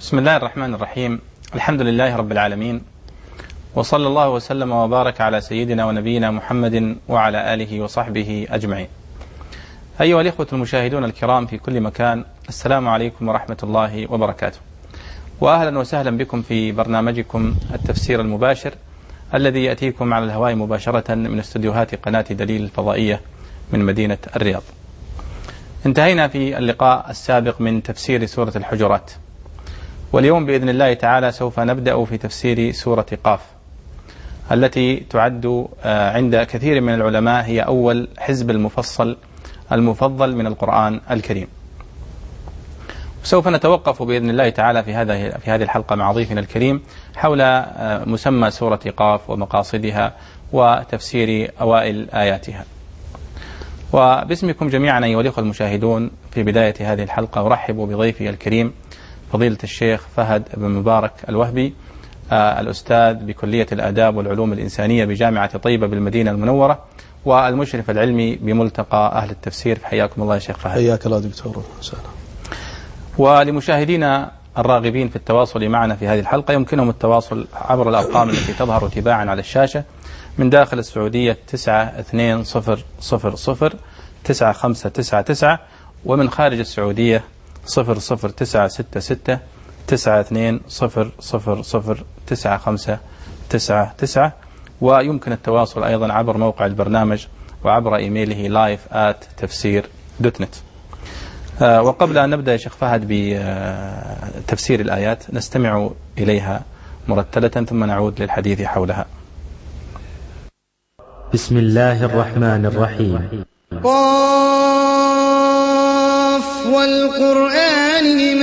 بسم الله الرحمن الرحيم. الحمد لله رب العالمين، وصلى الله وسلم وبارك على سيدنا ونبينا محمد وعلى آله وصحبه أجمعين. أيها الإخوة المشاهدون الكرام في كل مكان، السلام عليكم ورحمة الله وبركاته، وأهلا وسهلا بكم في برنامجكم التفسير المباشر الذي يأتيكم على الهواء مباشرة من استديوهات قناة دليل الفضائية من مدينة الرياض. انتهينا في اللقاء السابق من تفسير سورة الحجرات، واليوم بإذن الله تعالى سوف نبدأ في تفسير سورة قاف التي تعد عند كثير من العلماء هي أول حزب المفضل من القرآن الكريم. سوف نتوقف بإذن الله تعالى في هذه الحلقة مع ضيفنا الكريم حول مسمى سورة قاف ومقاصدها وتفسير أوائل آياتها. وباسمكم جميعا أيها الأخوة المشاهدون في بداية هذه الحلقة أرحب بضيفي الكريم فضيلة الشيخ فهد بن مبارك الوهبي، الأستاذ بكلية الآداب والعلوم الإنسانية بجامعة طيبة بالمدينة المنورة، والمشرف العلمي بملتقى أهل التفسير. حياكم الله يا شيخ فهد. حياك الله دكتور. ولمشاهدينا الراغبين في التواصل معنا في هذه الحلقة يمكنهم التواصل عبر الأرقام التي تظهر تباعا على الشاشة. من داخل السعودية 92009599، ومن خارج السعودية 00966 9200009599، ويمكن التواصل أيضا عبر موقع البرنامج وعبر إيميله live@tafsir.net. وقبل أن نبدأ يا شيخ فهد بتفسير الآيات نستمع إليها مرتلة ثم نعود للحديث حولها. بسم الله الرحمن الرحيم. قاف والقرآن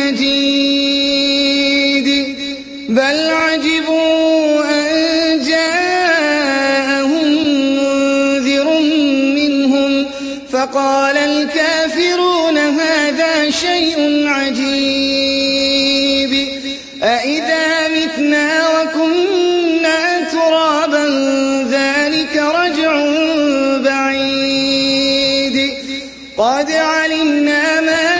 المجيد بل عجبوا أن جاءهم منذر منهم فقال الكافرون هذا شيء عجيب أإذا متنا وكنا ترابا ذلك رجع بعيد قد علمنا ما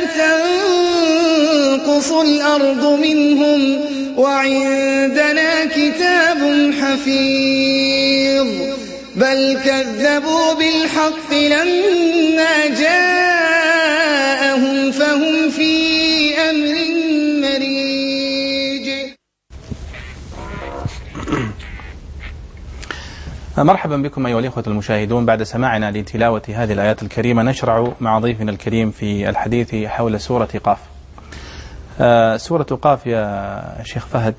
تنقص الأرض منهم وعندنا كتاب حفيظ بل كذبوا بالحق لما جاءهم فهم في أمر مريج. مرحبا بكم أيها الإخوة المشاهدون. بعد سماعنا لتلاوة هذه الآيات الكريمة نشرع مع ضيفنا الكريم في الحديث حول سورة قاف. سورة قاف يا شيخ فهد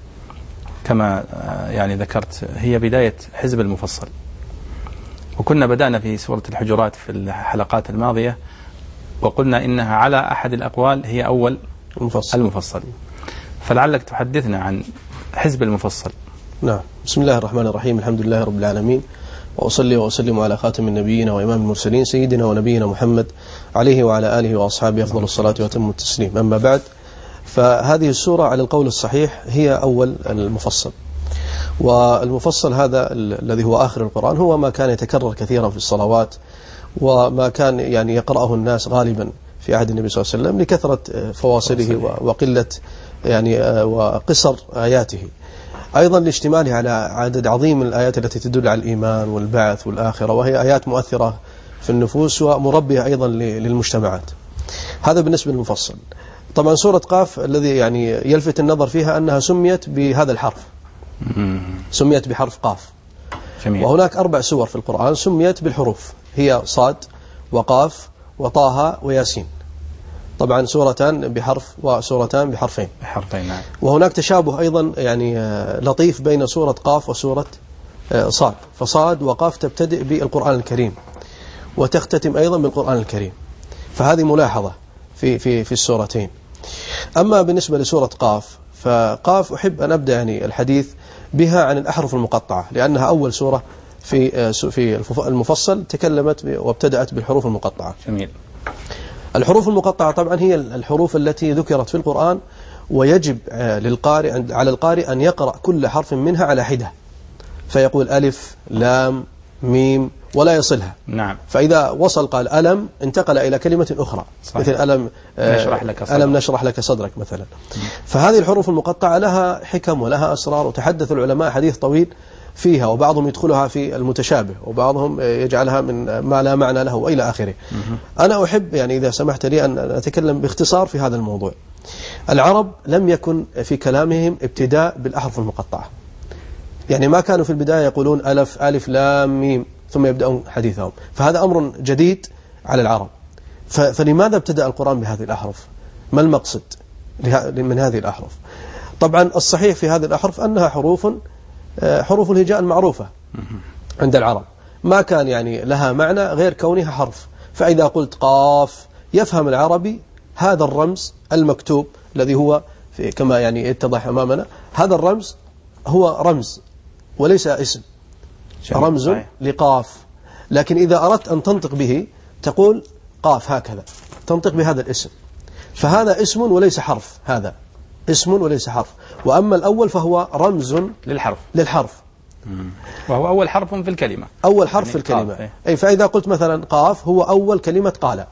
كما يعني ذكرت هي بداية حزب المفصل، وكنا بدأنا في سورة الحجرات في الحلقات الماضية وقلنا إنها على أحد الأقوال هي أول المفصل، فلعلك تحدثنا عن حزب المفصل. نعم. بسم الله الرحمن الرحيم. الحمد لله رب العالمين، وأصلي وأسلم على خاتم النبيين وإمام المرسلين سيدنا ونبينا محمد عليه وعلى آله وأصحابه أفضل الصلاة وأتم التسليم. أما بعد، فهذه السورة على القول الصحيح هي أول المفصل، والمفصل هذا الذي هو آخر القرآن هو ما كان يتكرر كثيرا في الصلوات، وما كان يعني يقرأه الناس غالبا في عهد النبي صلى الله عليه وسلم لكثرة فواصله وقلة يعني وقصر آياته، أيضا لاشتماله على عدد عظيم من الآيات التي تدل على الإيمان والبعث والآخرة، وهي آيات مؤثرة في النفوس ومربية أيضا للمجتمعات. هذا بالنسبة للمفصل. طبعا سورة قاف الذي يعني يلفت النظر فيها أنها سميت بهذا الحرف، سميت بحرف قاف. جميل. وهناك 4 سور في القرآن سميت بالحروف، هي صاد وقاف وطه وياسين. طبعا سورتان بحرف وسورتان بحرفين. نعم. وهناك تشابه أيضا يعني لطيف بين سورة قاف وسورة صاد، فصاد وقاف تبتدئ بالقرآن الكريم وتختتم أيضا بالقرآن الكريم، فهذه ملاحظة في السورتين. أما بالنسبة لسورة قاف، فقاف أحب أن أبدأ يعني الحديث بها عن الأحرف المقطعة، لأنها أول سورة في المفصل تكلمت وابتدأت بالحروف المقطعة. جميل. الحروف المقطعة طبعا هي الحروف التي ذكرت في القرآن، ويجب على القارئ أن يقرأ كل حرف منها على حدة، فيقول ألف لام ميم ولا يصلها. نعم. فإذا وصل قال ألم انتقل إلى كلمة أخرى، صحيح. مثل ألم نشرح لك صدرك مثلا. فهذه الحروف المقطعة لها حكم ولها أسرار، وتحدث العلماء حديث طويل فيها، وبعضهم يدخلها في المتشابه، وبعضهم يجعلها من ما لا معنى له وإلى آخره. أنا أحب يعني إذا سمحت لي أن أتكلم باختصار في هذا الموضوع. العرب لم يكن في كلامهم ابتداء بالأحرف المقطعة، يعني ما كانوا في البداية يقولون ألف لام ميم ثم يبدأون حديثهم، فهذا أمر جديد على العرب. فلماذا ابتدأ القرآن بهذه الأحرف؟ ما المقصد من هذه الأحرف؟ طبعا الصحيح في هذه الأحرف أنها حروف الهجاء المعروفة عند العرب، ما كان يعني لها معنى غير كونها حرف. فإذا قلت قاف يفهم العربي هذا الرمز المكتوب الذي هو كما يعني يتضح أمامنا، هذا الرمز هو رمز وليس اسم، رمز لقاف. لكن إذا أردت أن تنطق به تقول قاف هكذا، تنطق بهذا الاسم، فهذا اسم وليس حرف، هذا اسم وليس حرف. وأما الأول فهو رمز للحرف وهو أول حرف في الكلمة، أول حرف في الكلمة. أي فإذا قلت مثلا قاف هو أول كلمة قال،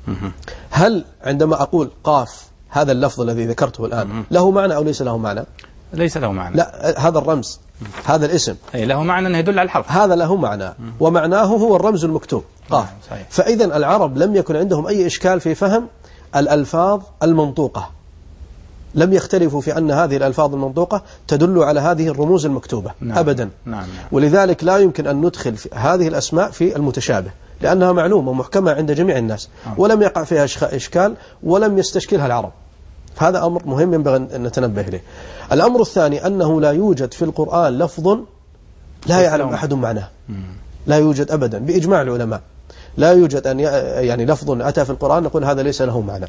هل عندما أقول قاف هذا اللفظ الذي ذكرته الآن له معنى أو ليس له معنى؟ ليس له معنى. لا، هذا الرمز، هذا الاسم له معنى أنه يدل على الحرف، هذا له معنى، ومعناه هو الرمز المكتوب قاف. فإذا العرب لم يكن عندهم أي إشكال في فهم الألفاظ المنطوقة، لم يختلفوا في أن هذه الألفاظ المنطوقة تدل على هذه الرموز المكتوبة. نعم. أبدا. نعم. ولذلك لا يمكن أن ندخل في هذه الأسماء في المتشابه، لأنها معلومة محكمة عند جميع الناس، ولم يقع فيها إشكال ولم يستشكلها العرب. هذا أمر مهم ينبغي أن نتنبه له. الأمر الثاني أنه لا يوجد في القرآن لفظ لا يعلم أحد معناه، لا يوجد أبدا بإجماع العلماء. لا يوجد أن يعني لفظ أتى في القرآن نقول هذا ليس له معنى،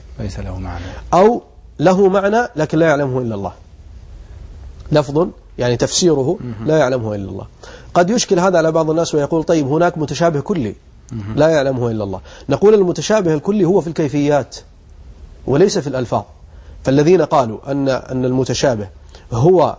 أو له معنى لكن لا يعلمه إلا الله، لفظ يعني تفسيره لا يعلمه إلا الله. قد يشكل هذا على بعض الناس ويقول طيب هناك متشابه كلي لا يعلمه إلا الله. نقول المتشابه الكلي هو في الكيفيات وليس في الألفاظ. فالذين قالوا أن المتشابه هو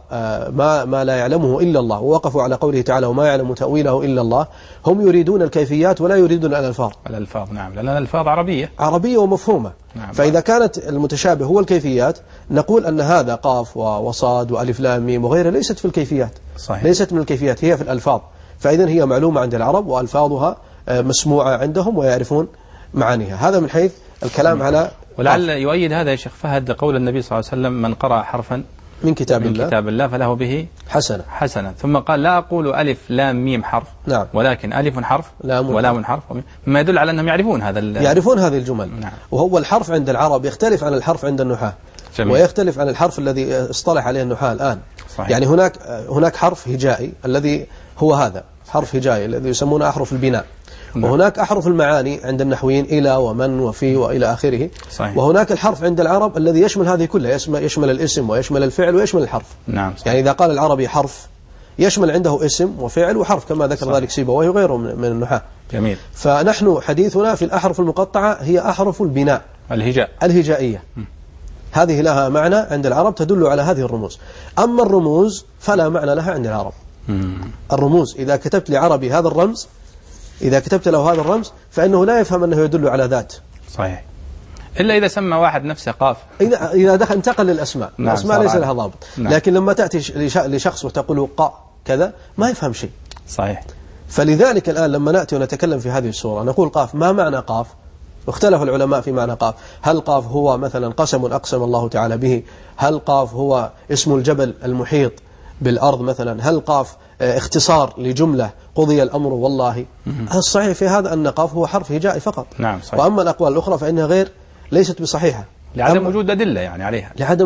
ما لا يعلمه إلا الله، ووقفوا على قوله تعالى وما يعلم تأويله إلا الله، هم يريدون الكيفيات ولا يريدون الألفاظ. نعم، لأن الألفاظ عربية ومفهومة. نعم. فإذا كانت المتشابه هو الكيفيات نقول أن هذا قاف وصاد وألف لام ميم وغيرها ليست في الكيفيات. صحيح. ليست من الكيفيات، هي في الألفاظ. فإذا هي معلومة عند العرب وألفاظها مسموعة عندهم ويعرفون معانيها. هذا من حيث الكلام على ولعل يؤيد هذا يا شيخ فهد قول النبي صلى الله عليه وسلم من قرأ حرفا من كتاب الله فله به حسنة. ثم قال لا أقول ألف لام ميم حرف، نعم، ولكن ألف حرف ولام حرف، مما يدل على أنهم يعرفون هذه الجمل. نعم. وهو الحرف عند العرب يختلف عن الحرف عند النحاة. جميل. ويختلف عن الحرف الذي اصطلح عليه النحاة الآن. صحيح. يعني هناك حرف هجائي الذي هو هذا حرف هجائي الذي يسمونه أحرف البناء. وهناك أحرف المعاني عند النحويين إلى ومن وفي وإلى آخره. صحيح. وهناك الحرف عند العرب الذي يشمل هذه كلها، يشمل الاسم ويشمل الفعل ويشمل الحرف. نعم. صحيح. يعني إذا قال العربي حرف يشمل عنده اسم وفعل وحرف كما ذكر. صحيح. ذلك سيبويه وغيره من النحاة. جميل. فنحن حديثنا في الأحرف المقطعة هي أحرف البناء الهجائية. هذه لها معنى عند العرب تدل على هذه الرموز. أما الرموز فلا معنى لها عند العرب. الرموز إذا كتبت لعربي هذا الرمز، إذا كتبت له هذا الرمز فإنه لا يفهم أنه يدل على ذات. صحيح. إلا إذا سمى واحد نفسه قاف، إذا دخل انتقل للأسماء. نعم. الأسماء ليس لها ضابط. نعم. لكن لما تأتي لشخص وتقول قاء كذا ما يفهم شيء. صحيح. فلذلك الآن لما نأتي ونتكلم في هذه السورة نقول قاف، ما معنى قاف؟ واختلف العلماء في معنى قاف. هل قاف هو مثلا قسم أقسم الله تعالى به؟ هل قاف هو اسم الجبل المحيط بالأرض مثلا؟ هل قاف اختصار لجملة قضي الأمر والله؟ الصحيح في هذا أن قاف هو حرف هجائي فقط. نعم. صحيح. وأما الأقوال الأخرى فإنها ليست بصحيحة لعدم وجود أدلة يعني عليها، لعدم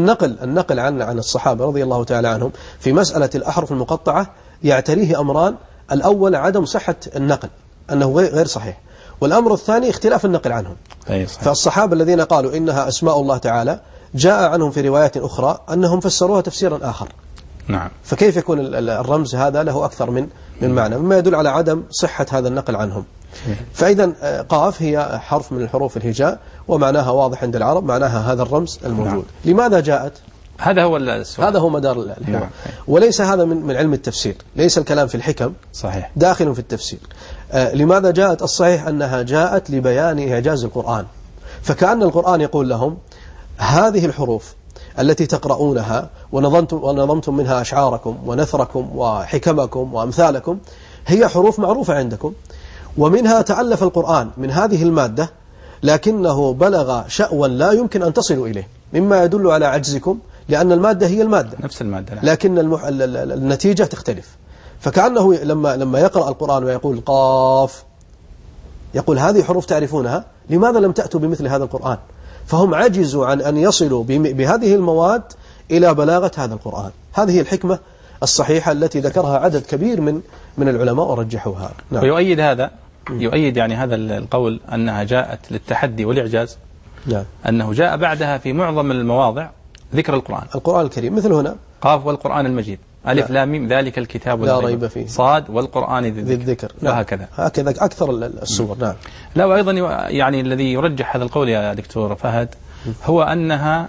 النقل عن الصحابة رضي الله تعالى عنهم في مسألة الأحرف المقطعة يعتريه أمران. الأول عدم صحة النقل، أنه غير صحيح. والأمر الثاني اختلاف النقل عنهم. فالصحابة الذين قالوا إنها أسماء الله تعالى جاء عنهم في روايات أخرى أنهم فسروها تفسيرا آخر. نعم. فكيف يكون الرمز هذا له أكثر من معنى، مما يدل على عدم صحة هذا النقل عنهم. فإذا قاف هي حرف من الحروف الهجاء ومعناها واضح عند العرب، معناها هذا الرمز الموجود. نعم. لماذا جاءت؟ هذا هو السؤال. هذا هو مدار الحوار. نعم. وليس هذا من علم التفسير، ليس الكلام في الحكم. صحيح. داخل في التفسير. لماذا جاءت؟ الصحيح أنها جاءت لبيان إعجاز القرآن، فكأن القرآن يقول لهم هذه الحروف التي تقرؤونها ونظمتم منها أشعاركم ونثركم وحكمكم وأمثالكم هي حروف معروفة عندكم، ومنها تألف القرآن من هذه المادة، لكنه بلغ شأوا لا يمكن أن تصلوا إليه، مما يدل على عجزكم، لأن المادة هي المادة نفس المادة، لكن النتيجة تختلف. فكأنه لما يقرأ القرآن ويقول قاف، يقول هذه حروف تعرفونها، لماذا لم تأتوا بمثل هذا القرآن؟ فهم عجزوا عن أن يصلوا بهذه المواد إلى بلاغة هذا القرآن. هذه الحكمة الصحيحة التي ذكرها عدد كبير من العلماء ورجحوها. نعم. ويؤيد هذا يعني هذا القول أنها جاءت للتحدي والإعجاز. نعم. أنه جاء بعدها في معظم المواضع ذكر القرآن الكريم، مثل هنا قاف والقرآن المجيد، ألف لام ميم ذلك الكتاب لا ريب فيه، صاد والقرآن ذي الذكر، وهكذا. هكذا أكثر السور. نعم. لا، وأيضا يعني الذي يرجح هذا القول يا دكتور فهد هو أنها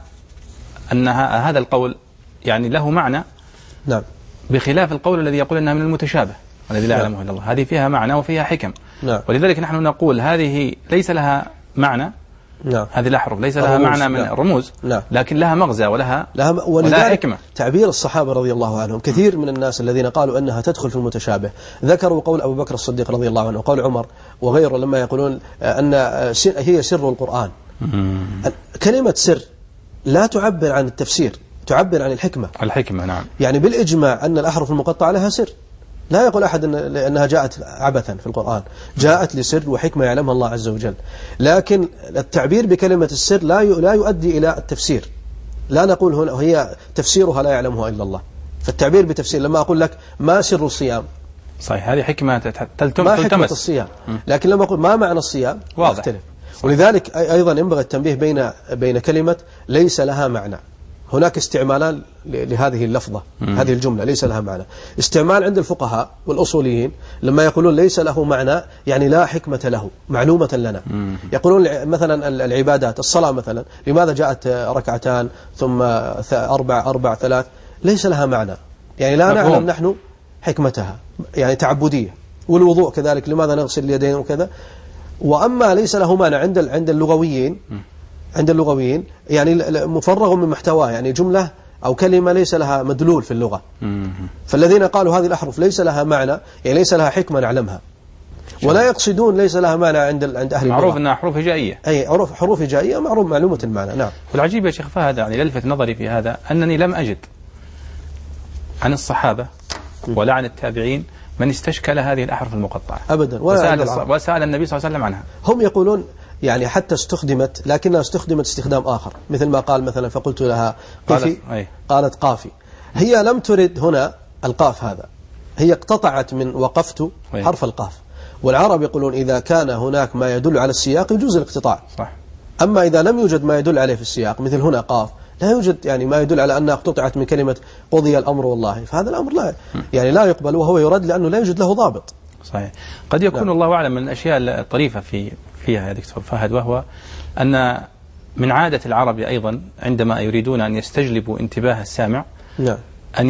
هذا القول يعني له معنى، نعم، بخلاف القول الذي يقول أنها من المتشابه الذي لا يعلمه إلا الله. هذه فيها معنى وفيها حكم. نعم. ولذلك نحن نقول هذه ليس لها معنى. نعم. هذه الأحرف ليس لها معنى من الرموز. نعم. لكن لها مغزى ولها حكمة. تعبير الصحابة رضي الله عنهم، كثير من الناس الذين قالوا أنها تدخل في المتشابه ذكروا قول أبو بكر الصديق رضي الله عنه وقول عمر وغيره لما يقولون أن هي سر القرآن. كلمة سر لا تعبر عن التفسير، تعبر عن الحكمة. نعم. يعني بالإجماع أن الأحرف المقطعة لها سر، لا يقول أحد أنها جاءت عبثا في القرآن، جاءت لسر وحكمة يعلمها الله عز وجل. لكن التعبير بكلمة السر لا يؤدي إلى التفسير، لا نقول هنا هي تفسيرها لا يعلمها إلا الله. فالتعبير بتفسير، لما أقول لك ما سر الصيام، صحيح، هذه حكمة ما حكمة الصيام، لكن لما أقول ما معنى الصيام واضح. يختلف. ولذلك أيضا ينبغي التنبيه بين كلمة ليس لها معنى. هناك استعمالان لهذه اللفظة، هذه الجملة ليس لها معنى. استعمال عند الفقهاء والأصوليين لما يقولون ليس له معنى، يعني لا حكمة له، معلومة لنا. يقولون مثلا العبادات، الصلاة مثلا، لماذا جاءت ركعتان ثم أربع ثلاث؟ ليس لها معنى، يعني لا نعلم نحن حكمتها، يعني تعبدية. والوضوء كذلك، لماذا نغسل اليدين وكذا. وأما ليس له معنى عند اللغويين يعني مفرغ من محتواه، يعني جملة أو كلمة ليس لها مدلول في اللغة. فالذين قالوا هذه الأحرف ليس لها معنى، يعني ليس لها حكمة نعلمها، ولا يقصدون ليس لها معنى عند أهل اللغة. معروف أنها حروف هجائية، أي حروف هجائية معلومة المعنى. نعم. والعجيب يا شيخ فهد، يعني للفت نظري في هذا أنني لم أجد عن الصحابة ولا عن التابعين من استشكل هذه الأحرف المقطعة أبدا، وسأل النبي صلى الله عليه وسلم عنها. هم يقولون يعني حتى استخدمت، لكنها استخدمت استخدام آخر، مثل ما قال مثلا فقلت لها قفي، قالت قافي. هي لم ترد هنا القاف هذا، هي اقتطعت من وقفت حرف القاف. والعرب يقولون إذا كان هناك ما يدل على السياق يجوز الاقتطاع. صح. أما إذا لم يوجد ما يدل عليه في السياق، مثل هنا قاف، لا يوجد يعني ما يدل على أنها اقتطعت من كلمة قضي الأمر والله، فهذا الأمر لا يقبل، وهو يرد لأنه لا يوجد له ضابط. صحيح. قد يكون الله أعلم من الأشياء الطريفة فيها يا دكتور فهد، وهو أن من عادة العرب أيضا عندما يريدون أن يستجلبوا انتباه السامع، نعم،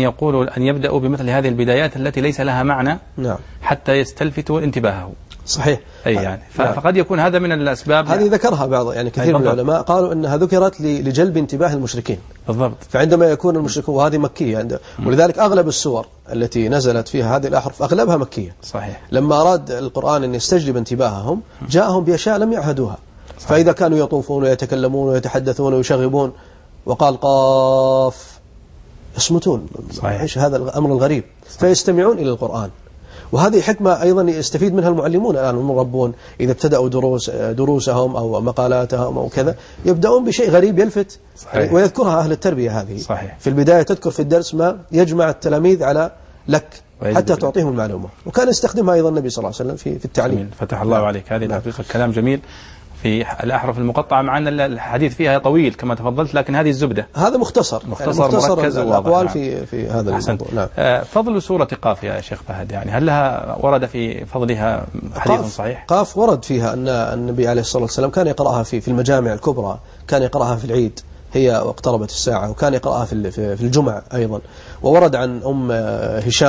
أن يبدأوا بمثل هذه البدايات التي ليس لها معنى، نعم، حتى يستلفتوا انتباهه. صحيح. أي يعني فقد يكون هذا من الأسباب. هذه ذكرها بعض يعني كثير من العلماء، قالوا أنها ذكرت لجلب انتباه المشركين. بالضبط. فعندما يكون المشركون، وهذه مكية ولذلك أغلب السور التي نزلت فيها هذه الأحرف أغلبها مكية. صحيح. لما أراد القرآن أن يستجلب انتباههم جاءهم بأشياء لم يعهدوها. صحيح. فإذا كانوا يطوفون ويتكلمون ويتحدثون ويشغبون وقال قاف يصمتون. صحيح. إيش هذا الأمر الغريب؟ فيستمعون إلى القرآن. وهذه حكمة أيضا يستفيد منها المعلمون الآن، المربون إذا ابتدأوا دروسهم أو مقالاتهم أو كذا، يبدأون بشيء غريب يلفت. صحيح. ويذكرها أهل التربية هذه. صحيح. في البداية تذكر في الدرس ما يجمع التلاميذ على لك حتى تعطيهم المعلومة، وكان يستخدمها أيضا النبي صلى الله عليه وسلم في التعليم. جميل. فتح الله عليك. هذه الحقيقة كلام جميل في الأحرف المقطعة، مع أن الحديث فيها طويل كما تفضلت، لكن هذه الزبدة. هذا مختصر مركز الأقوال نعم. في هذا الموضوع. نعم. فضل سورة قاف يا شيخ فهد، يعني هل لها ورد في فضلها حديث صحيح؟ قاف ورد فيها أن النبي عليه الصلاة والسلام كان يقرأها في المجامع الكبرى، كان يقرأها في العيد هي واقتربت الساعة، وكان يقرأها في الجمعة أيضا. وورد عن أم هشام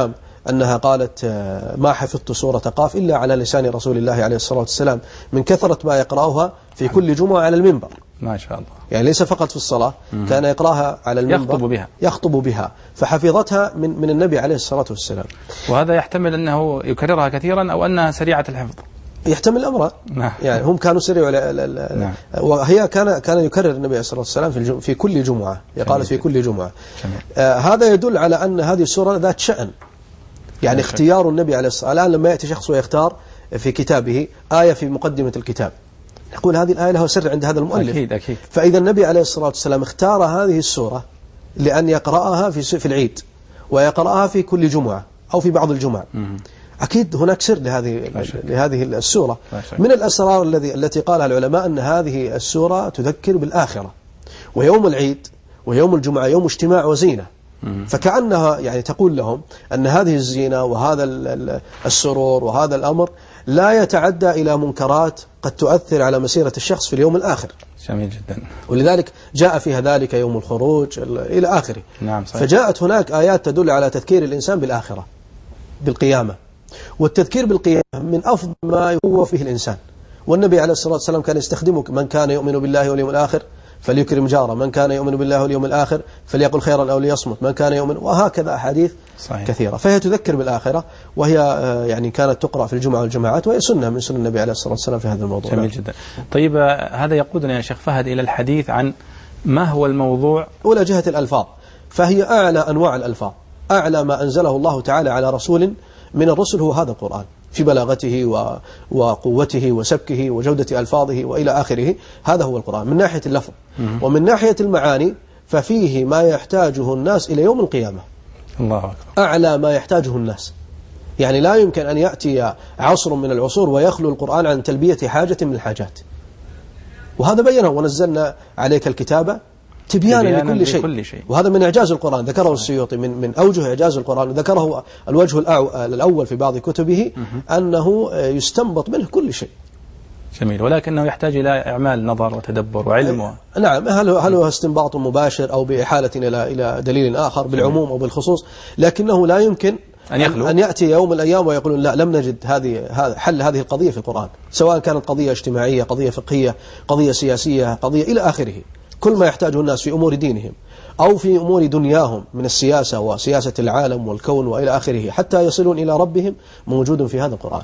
أنها قالت ما حفظت سورة قاف إلا على لسان رسول الله عليه الصلاة والسلام من كثرة ما يقرأها في كل جمعة على المنبر. ما شاء الله. يعني ليس فقط في الصلاة، كان يقرأها على المنبر يخطب بها فحفظتها من النبي عليه الصلاة والسلام. وهذا يحتمل أنه يكررها كثيرا أو أنها سريعة الحفظ. يحتمل الأمر. يعني هم كانوا سريعوا نعم. وهي كان يكرر النبي عليه الصلاة والسلام في كل جمعة، قالت في كل جمعة. هذا يدل على أن هذه السورة ذات شأن. يعني اختيار النبي عليه الصلاة والسلام، الآن لما يأتي شخص ويختار في كتابه آية في مقدمة الكتاب، نقول هذه الآية لها سر عند هذا المؤلف. أكيد. فإذا النبي عليه الصلاة والسلام اختار هذه السورة لأن يقرأها في العيد ويقرأها في كل جمعة أو في بعض الجمع. أكيد هناك سر لهذه السورة. من الأسرار التي قالها العلماء أن هذه السورة تذكر بالآخرة، ويوم العيد ويوم الجمعة يوم اجتماع وزينة، فكأنها يعني تقول لهم أن هذه الزينة وهذا السرور وهذا الأمر لا يتعدى إلى منكرات قد تؤثر على مسيرة الشخص في اليوم الآخر. جميل جدا. ولذلك جاء فيها ذلك يوم الخروج إلى آخره. نعم صحيح. فجاءت هناك آيات تدل على تذكير الإنسان بالآخرة، بالقيامة. والتذكير بالقيامة من أفضل ما يقوى فيه الإنسان. والنبي عليه الصلاة والسلام كان يستخدمه: من كان يؤمن بالله واليوم الآخر فليكرم جاره، من كان يؤمن بالله واليوم الآخر فليقل خيرا أو ليصمت، من كان يؤمن، وهكذا أحاديث كثيرة. فهي تذكر بالآخرة، وهي يعني كانت تقرأ في الجمعة والجماعات، وهي سنة من سنن النبي عليه الصلاة والسلام في هذا الموضوع. جميل جدا. طيب هذا يقودنا يا شيخ فهد إلى الحديث عن ما هو الموضوع. أولى جهة الألفاظ، فهي أعلى أنواع الألفاظ، أعلى ما أنزله الله تعالى على رسول من الرسل هو هذا القرآن، في بلاغته وقوته وسبكه وجودة ألفاظه وإلى آخره. هذا هو القرآن من ناحية اللفظ. ومن ناحية المعاني ففيه ما يحتاجه الناس إلى يوم القيامة. الله أكبر. أعلى ما يحتاجه الناس. يعني لا يمكن أن يأتي عصر من العصور ويخلو القرآن عن تلبية حاجة من الحاجات. وهذا بينه: ونزلنا عليك الكتاب تبيانا لكل شيء. وهذا من إعجاز القرآن، ذكره السيوطي من أوجه إعجاز القرآن، ذكره الوجه الأول في بعض كتبه أنه يستنبط منه كل شيء. جميل. ولكنه يحتاج إلى إعمال نظر وتدبر وعلم نعم. هل هو استنباط مباشر أو بإحالة إلى دليل آخر بالعموم أو بالخصوص؟ لكنه لا يمكن أن يأتي يوم من الأيام ويقولون لا، لم نجد حل هذه القضية في القرآن، سواء كانت قضية اجتماعية، قضية فقهية، قضية سياسية، قضية إلى آخره. كل ما يحتاجه الناس في أمور دينهم أو في أمور دنياهم من السياسة وسياسة العالم والكون وإلى آخره حتى يصلون إلى ربهم موجود في هذا القرآن.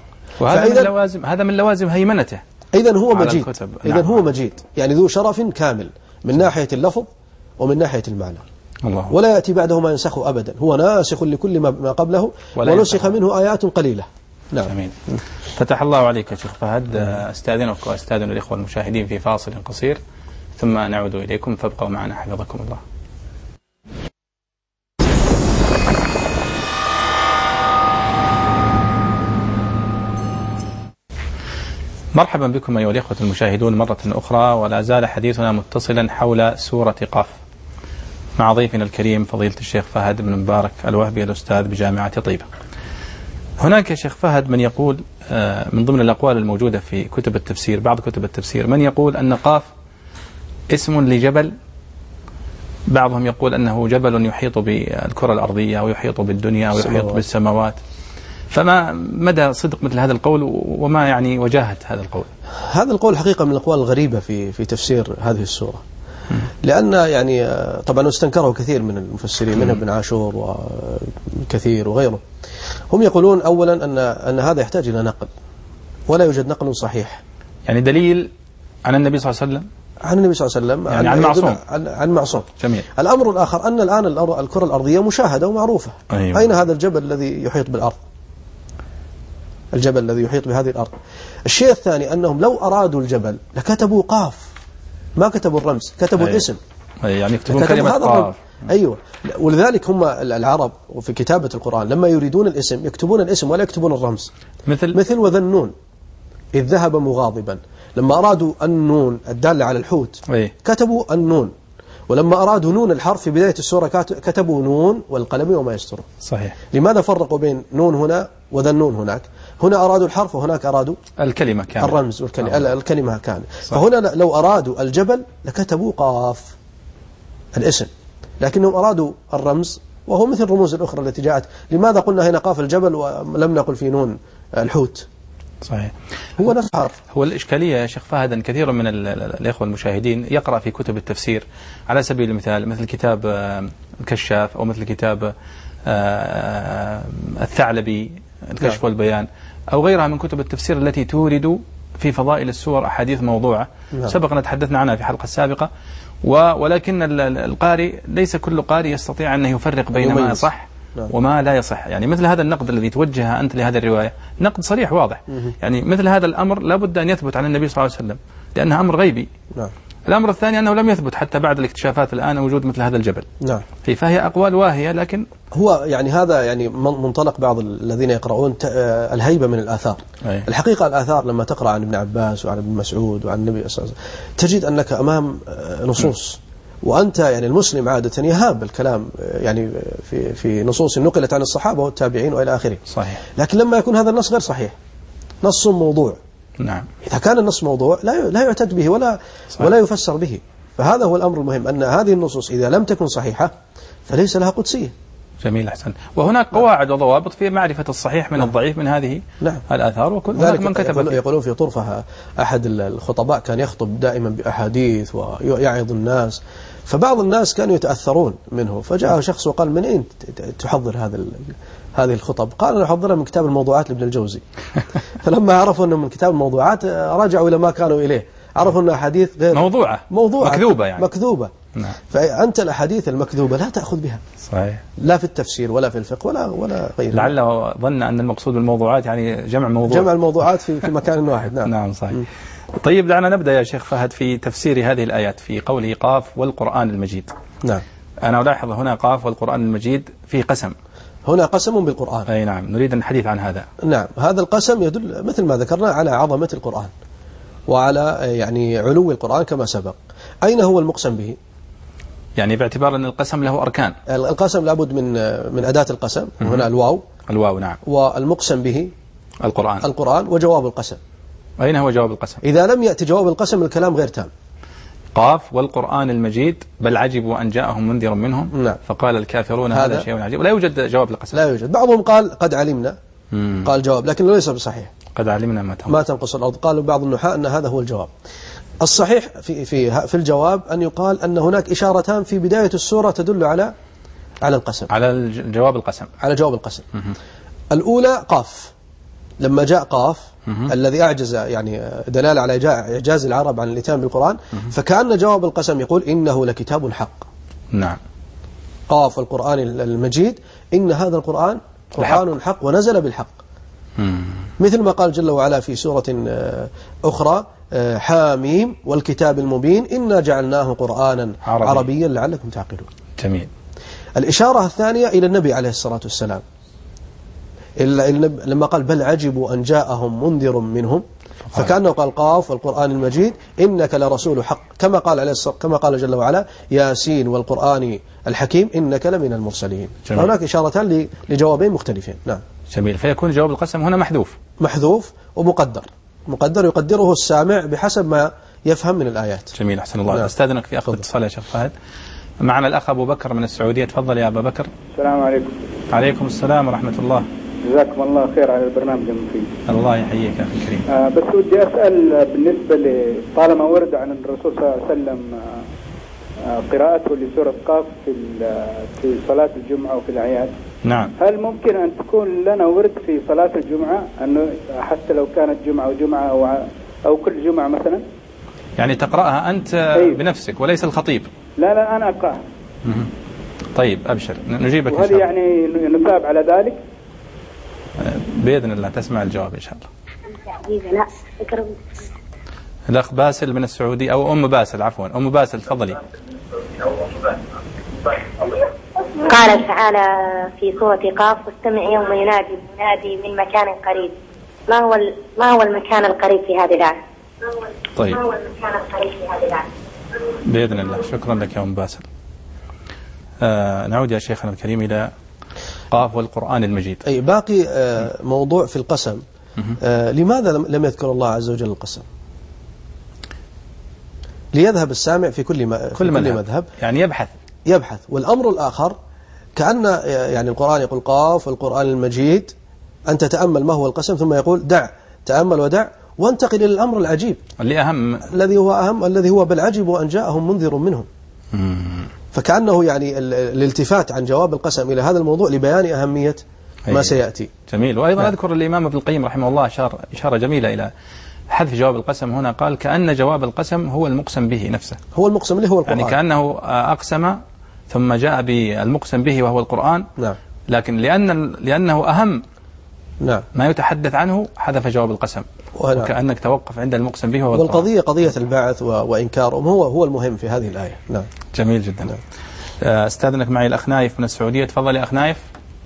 هذا من لوازم هيمنته. إذن هو مجيد. إذن هو مجيد، يعني ذو شرف كامل من ناحية اللفظ ومن ناحية المعنى. الله. ولا يأتي بعده ما ينسخه أبدا، هو ناسخ لكل ما قبله ونسخ منه آيات قليلة. نعم. جميل. فتح الله عليك يا شيخ فهد. أستأذنك وأستأذن الإخوة المشاهدين في فاصل قصير ثم نعود إليكم، فابقوا معنا حفظكم الله. مرحبا بكم أيها الإخوة المشاهدون مرة أخرى، ولا زال حديثنا متصلا حول سورة قاف مع ضيفنا الكريم فضيلة الشيخ فهد بن مبارك الوهبي الأستاذ بجامعة طيبة. هناك يا شيخ فهد من يقول من ضمن الأقوال الموجودة في كتب التفسير، بعض كتب التفسير، من يقول أن قاف اسم لجبل، بعضهم يقول أنه جبل يحيط بالكرة الأرضية أو يحيط بالدنيا أو يحيط بالسماوات. فما مدى صدق مثل هذا القول وما يعني وجاهة هذا القول؟ هذا القول حقيقة من الأقوال الغريبة في تفسير هذه السورة، لأن يعني طبعا استنكره كثير من المفسرين، منهم ابن عاشور وكثير وغيره. هم يقولون أولا أن هذا يحتاج إلى نقل، ولا يوجد نقل صحيح. يعني دليل عن النبي صلى الله عليه وسلم، عن النبي صلى الله عليه وسلم، يعني عن معصوم، عن معصوم. جميل. الأمر الآخر أن الآن الكرة الأرضية مشاهدة ومعروفة. أيوة. أين هذا الجبل الذي يحيط بالأرض؟ الجبل الذي يحيط بهذه الأرض. الشيء الثاني أنهم لو أرادوا الجبل لكتبوا قاف، ما كتبوا الرمز، كتبوا الاسم. يعني يكتبون كلمة قاف. أيوة. ولذلك هم العرب في كتابة القرآن لما يريدون الاسم يكتبون الاسم ولا يكتبون الرمز. مثل وذنون إذ ذهب مغاضبا، لما أرادوا النون الدالة على الحوت كتبوا النون، ولما أرادوا نون الحرف في بداية السورة كتبوا نون والقلم وما يسطرون. صحيح. لماذا فرقوا بين نون هنا وذنون هناك؟ هنا أرادوا الحرف وهناك أرادوا الكلمة كاملة، الرمز الكلمة كاملة. فهنا لو أرادوا الجبل لكتبوا قاف الاسم، لكنهم أرادوا الرمز وهو مثل الرموز الأخرى التي جاءت. لماذا قلنا هنا قاف الجبل ولم نقل في نون الحوت؟ صحيح. هو نفس حرف. هو الإشكالية يا شيخ فهد أن كثير من الإخوة المشاهدين يقرأ في كتب التفسير على سبيل المثال مثل كتاب الكشاف أو مثل كتاب الثعلبي الكشف والبيان أو غيرها من كتب التفسير التي تورد في فضائل السور أحاديث موضوعة سبقنا تحدثنا عنها في الحلقة السابقة. ولكن القارئ ليس كل قارئ يستطيع أن يفرق بين ما يصح وما لا يصح. يعني مثل هذا النقد الذي توجه أنت لهذه الرواية نقد صريح واضح. يعني مثل هذا الأمر لابد أن يثبت عن النبي صلى الله عليه وسلم لأنه أمر غيبي. الأمر الثاني أنه لم يثبت حتى بعد الاكتشافات الآن وجود مثل هذا الجبل. فهي أقوال واهية. لكن هو يعني هذا يعني منطلق بعض الذين يقرؤون الهيبة من الآثار. الحقيقة الآثار لما تقرأ عن ابن عباس وعن ابن مسعود وعن النبي صلى الله عليه وسلم تجد أنك أمام نصوص، وأنت يعني المسلم عادة يهاب الكلام يعني في نصوص نقلت عن الصحابة والتابعين وإلى آخره. صحيح. لكن لما يكون هذا النص غير صحيح، نص موضوع، نعم، إذا كان النص موضوع لا يعتد به ولا يفسر به. فهذا هو الأمر المهم، أن هذه النصوص إذا لم تكن صحيحة فليس لها قدسية. جميل، أحسن. وهناك قواعد وضوابط في معرفة الصحيح من الضعيف من هذه الآثار. وكل ذلك من كتب يقولون في طرفها أحد الخطباء كان يخطب دائما بأحاديث ويعظ الناس، فبعض الناس كانوا يتأثرون منه، فجاء شخص وقال: من أين تحضر هذه الخطب؟ قال: أنا أحضرها من كتاب الموضوعات لابن الجوزي. فلما عرفوا أنه من كتاب الموضوعات رجعوا إلى ما كانوا إليه، عرفوا أن أحاديث غير موضوعة مكذوبة، يعني مكذوبة. نعم. فأنت الأحاديث المكذوبة لا تأخذ بها. صحيح. لا في التفسير ولا في الفقه ولا غيره. لعله ظن أن المقصود بالموضوعات يعني جمع الموضوعات في مكان واحد. نعم. نعم، صحيح. طيب، دعنا نبدأ يا شيخ فهد في تفسير هذه الآيات في قوله قاف والقرآن المجيد. نعم. أنا ألاحظ هنا قاف والقرآن المجيد في قسم، هنا قسم بالقرآن. أي نعم، نريد أن الحديث عن هذا. نعم، هذا القسم يدل مثل ما ذكرنا على عظمة القرآن وعلى يعني علو القرآن كما سبق. أين هو المقسم به؟ يعني باعتبار أن القسم له أركان. القسم لابد من أداة القسم، هنا الواو. نعم. والمقسم به القرآن وجواب القسم. أين هو جواب القسم؟ إذا لم يأتي جواب القسم الكلام غير تام. قاف والقرآن المجيد بل عجبوا أن جاءهم منذر منهم. نعم. فقال الكافرون هذا شيء عجيب. ولا يوجد جواب القسم. لا يوجد. بعضهم قال قد علمنا، قال جواب، لكن ليس بصحيح. قد علمنا ما تنقص الأرض. قالوا بعض النحاة أن هذا هو الجواب. الصحيح في الجواب أن يقال أن هناك إشارتان في بداية السورة تدل على القسم، على جواب القسم. الأولى قاف، لما جاء قاف الذي أعجز يعني دلالة على إعجاز العرب عن الإتيان بالقرآن، فكأن جواب القسم يقول إنه لكتاب حق. نعم. قاف القرآن المجيد، إن هذا القرآن قرآن حق ونزل بالحق. مثل ما قال جل وعلا في سورة أخرى: حاميم والكتاب المبين إنا جعلناه قرآنا عربيا لعلكم تعقلون. جميل. الإشارة الثانية إلى النبي عليه الصلاة والسلام، لما قال بل عجبوا أن جاءهم منذر منهم، فكأنه قال قاف والقرآن المجيد إنك لرسول حق، كما قال جل وعلا: ياسين والقرآن الحكيم إنك لمن المرسلين. هناك إشارتان لجوابين مختلفين. نعم. جميل. فيكون جواب القسم هنا محذوف ومقدر يقدره السامع بحسب ما يفهم من الآيات. جميل، أحسن الله. نعم. أستاذنك في أخذ اتصال يا شيخ فهد. معنا الأخ أبو بكر من السعودية. تفضل يا أبا بكر. السلام عليكم. عليكم السلام ورحمة الله. جزاكم الله خير على البرنامج المفيد. الله يحييك يا أخي الكريم. بس ودي أسأل بالنسبة طالما ورد عن الرسول صلى الله عليه وسلم قراءته لسورة قاف في صلاة الجمعة وفي الأعياد. نعم. هل ممكن أن تكون لنا ورد في صلاة الجمعة، أنه حتى لو كانت جمعة وجمعة أو كل جمعة مثلا؟ يعني تقرأها أنت بنفسك وليس الخطيب؟ لا أنا أقرأها. طيب، أبشر، نجيبك إن شاء الله. وهل يعني نثاب على ذلك؟ بإذن الله تسمع الجواب إن شاء الله. الأخ باسل من السعودية، أو أم باسل، عفوا أم باسل، تفضلي. قال تعالى في سورة قاف: واستمع يوم ينادي المنادي من مكان قريب. ما هو المكان القريب في هذه الآية؟ طيب، بإذن الله. شكرا لك يا أم باسل. نعود يا شيخنا الكريم إلى قاف والقرآن المجيد. أي باقي موضوع في القسم. لماذا لم يذكر الله عز وجل القسم؟ ليذهب السامع في كل مذهب، يعني يبحث. والأمر الآخر كأن يعني القرآن يقول قاف والقرآن المجيد، أن تتأمل ما هو القسم ثم يقول دع، تأمل ودع، وانتقل إلى الأمر العجيب اللي أهم، الذي هو أهم، الذي هو بل عجبوا أن جاءهم منذر منهم. فكأنه يعني الالتفات عن جواب القسم إلى هذا الموضوع لبيان أهمية ما سيأتي. جميل. وأيضا أذكر الإمام ابن القيم رحمه الله إشارة جميلة إلى حذف جواب القسم هنا، قال كأن جواب القسم هو المقسم به نفسه، هو المقسم به هو القرآن، يعني كأنه أقسم ثم جاء بالمقسم به وهو القرآن. نعم. لكن لأنه أهم نعم ما يتحدث عنه حذف جواب القسم، وكأنك توقف عند المقسم به وهو القرآن. والقضية قضية البعث وإنكارهم هو المهم في هذه الآية. نعم. جميل جدا. نعم. استاذنك معي الأخ نايف من السعودية. تفضل يا أخ نايف.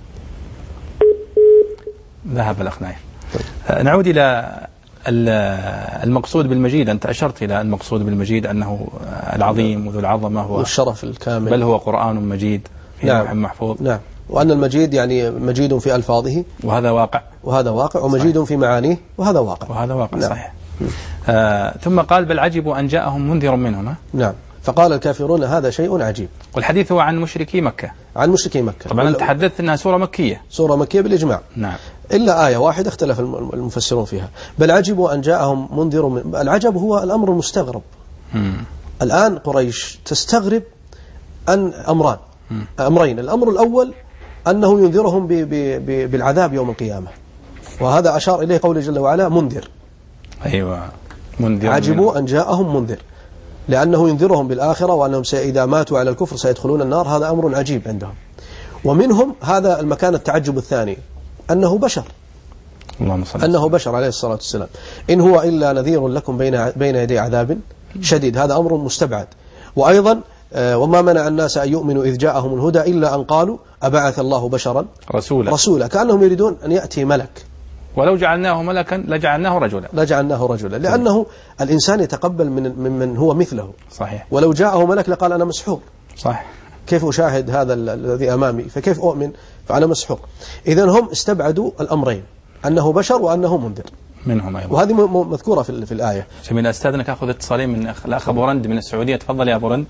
ذهب الأخ نايف. نعود إلى المقصود بالمجيد. أنت أشرت إلى المقصود بالمجيد أنه العظيم وذو العظمة هو والشرف الكامل، بل هو قرآن مجيد في لوح محفوظ. نعم. وأن المجيد يعني مجيد في ألفاظه، وهذا واقع، ومجيد في معانيه، وهذا واقع. نعم. صحيح. ثم قال بل عجبوا أن جاءهم منذر منهم. نعم. فقال الكافرون هذا شيء عجيب. والحديث هو عن مشركي مكة. عن مشركي مكة. طبعا أنت تحدثت أنها سورة مكية. سورة مكية بالإجماع. نعم. إلا آية واحدة اختلف المفسرون فيها. بل عجبوا أن جاءهم منذر من. العجب هو الأمر المستغرب. الآن قريش تستغرب أن أمرين. الأمر الأول أنه ينذرهم بالعذاب يوم القيامة، وهذا أشار إليه قوله جل وعلا منذر. أيوة، منذر. عجبوا أن جاءهم منذر، لأنه ينذرهم بالآخرة، وأنهم إذا ماتوا على الكفر سيدخلون النار. هذا أمر عجيب عندهم. ومنهم هذا المكان التعجب الثاني، أنه بشر، أنه بشر عليه الصلاة والسلام. إن هو إلا نذير لكم بين يدي عذاب شديد. هذا أمر مستبعد. وأيضا وما منع الناس أن يؤمنوا إذ جاءهم الهدى إلا أن قالوا أبعث الله بشرا رسولا. كأنهم يريدون أن يأتي ملك، ولو جعلناه ملكا لجعلناه رجلا، لأنه الإنسان يتقبل من هو مثله. صحيح. ولو جاءه ملك لقال أنا مسحور. صح. كيف أشاهد هذا الذي أمامي؟ فكيف أؤمن؟ فأنا مسحور. إذن هم استبعدوا الأمرين، أنه بشر وأنه منذر منهم أيضا، وهذه مذكورة في الآية. جميل. أستاذنك أخذ اتصالين من الأخ أبو رند من السعودية. تفضل يا أبو رند.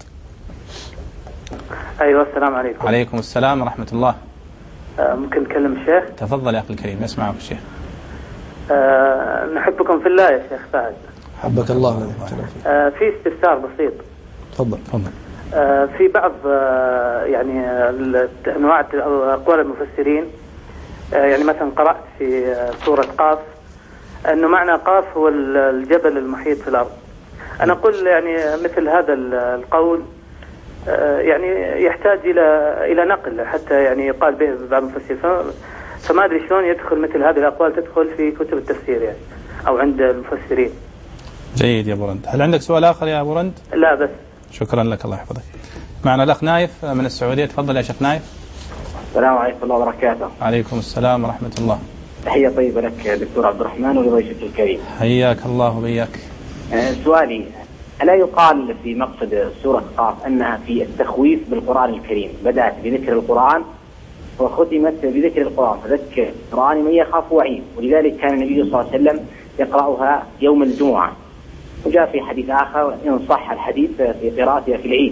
أيوة، السلام عليكم. عليكم السلام ورحمة الله. ممكن نكلم الشيخ؟ تفضل يا أخي الكريم، يسمعك الشيخ. نحبكم في الله يا شيخ فهد. حبك الله. في استفسار بسيط. تفضل. في بعض يعني أنواع أقوال المفسرين، يعني مثلا قرأت في سورة قاف أنه معنى قاف هو الجبل المحيط في الأرض. أنا أقول يعني مثل هذا القول يعني يحتاج إلى نقل حتى يعني يقال به بعض المفسرين، فما أدري شلون يدخل مثل هذه الأقوال تدخل في كتب التفسير يعني أو عند المفسرين. جيد يا أبو رند. هل عندك سؤال آخر يا أبو رند؟ لا بس. شكرا لك، الله يحفظك. معنا الأخ نايف من السعودية. تفضل يا شيخ نايف. السلام عليكم ورحمة الله وبركاته. عليكم السلام ورحمة الله. تحية طيبة لك دكتور عبد الرحمن ولضيفك الكريم. حياك الله وبياك. سؤالي، ألا يقال في مقصد سورة قاف أنها في التخويف بالقرآن الكريم، بدأت بذكر القرآن وختمت بذكر القرآن، فذكر القرآن من يخاف وعيد، ولذلك كان النبي صلى الله عليه وسلم يقرأها يوم الجمعة، وجاء في حديث آخر إن صح الحديث في قراءتها في العيد.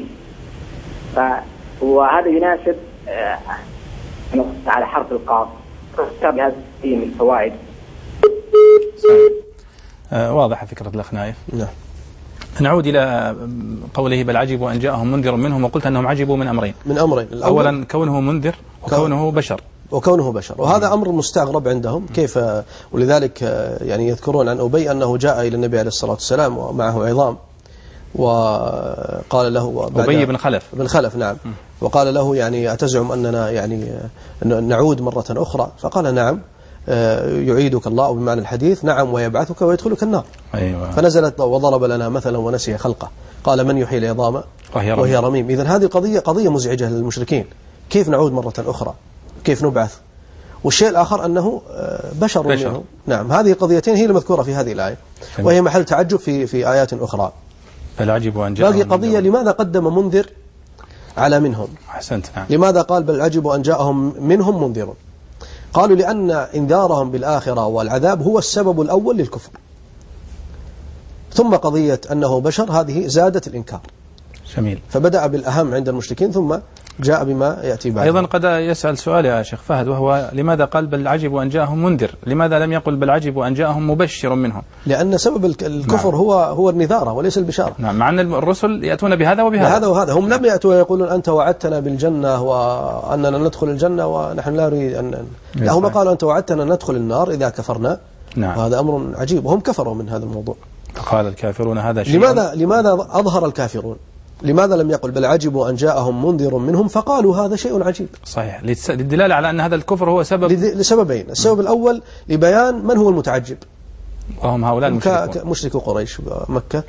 وهذا يناسب على حرف القاف بهذه من الفوائد. واضحة فكرة الأخ نايف. نعم. نعود إلى قوله بل عجبوا أن جاءهم منذر منهم، وقلت أنهم عجبوا من أمرين. أولا كونه منذر، وكونه بشر. وهذا أمر مستغرب عندهم كيف. ولذلك يعني يذكرون عن أبي أنه جاء إلى النبي عليه الصلاة والسلام ومعه عظام، وقال له أبي بن خلف. نعم. وقال له يعني أتزعم أننا يعني نعود مرة أخرى؟ فقال نعم يعيدك الله، بمعنى الحديث نعم ويبعثك ويدخلك النار. أيوة. فنزلت وضرب لنا مثلا ونسي خلقه قال من يحيي العظام وهي رميم. إذن هذه قضية مزعجة للمشركين، كيف نعود مرة أخرى، كيف نبعث. والشيء الآخر أنه بشر منهم. نعم. هذه قضيتين هي المذكورة في هذه الآية، وهي محل تعجب في آيات أخرى. بل عجبوا أن جاءهم. باقي قضية، لماذا قدم منذر على منهم؟ أحسنت. نعم. لماذا قال بل عجبوا أن جاءهم منهم منذر؟ قالوا لأن إنذارهم بالآخرة والعذاب هو السبب الأول للكفر، ثم قضية أنه بشر هذه زادت الإنكار. جميل. فبدأ بالأهم عند المشركين ثم جاء بما يأتي بعد. أيضا قد يسأل سؤال يا شيخ فهد، وهو لماذا قال بل عجبوا أن جاءهم منذر؟ لماذا لم يقل بل عجبوا أن جاءهم مبشر منهم؟ لأن سبب الكفر نعم. هو النذارة وليس البشارة. نعم، مع أن الرسل يأتون بهذا وبهذا. بهذا وهذا، هم لم يأتوا يقولون أنت وعدتنا بالجنة وأننا ندخل الجنة ونحن لا نريد أن لا، هم قالوا أنت وعدتنا ندخل النار إذا كفرنا. نعم. وهذا أمر عجيب، وهم كفروا من هذا الموضوع. فقال الكافرون هذا شيء. لماذا أظهر الكافرون؟ لماذا لم يقل بل عجبوا أن جاءهم منذر منهم فقالوا هذا شيء عجيب؟ صحيح، للدلالة على أن هذا الكفر هو سبب. لسببين، السبب الأول لبيان من هو المتعجب، وهم هؤلاء المشركون مشركو قريش مكة،